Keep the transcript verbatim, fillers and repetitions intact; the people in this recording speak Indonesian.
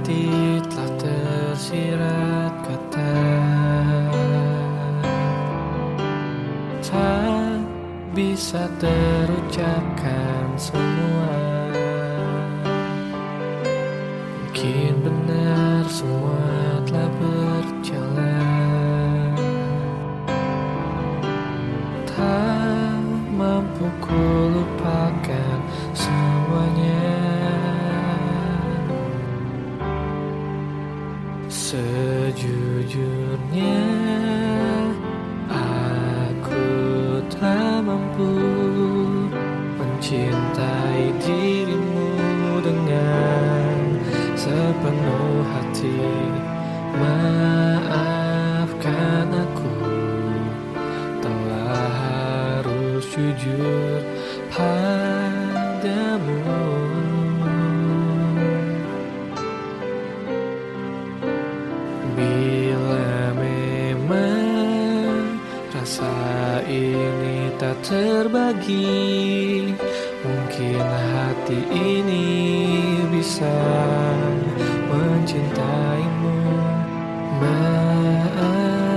hati telah tersirat kata, tak bisa terucapkan semua. Mungkin benar semua telah berjalan, tak mampu ku lupakan semuanya. Sejujurnya aku tak mampu mencintai dirimu dengan sepenuh hati. Maafkan aku telah harus jujur padamu. Bila memang rasa ini tak terbagi, mungkin hati ini bisa mencintaimu. Maaf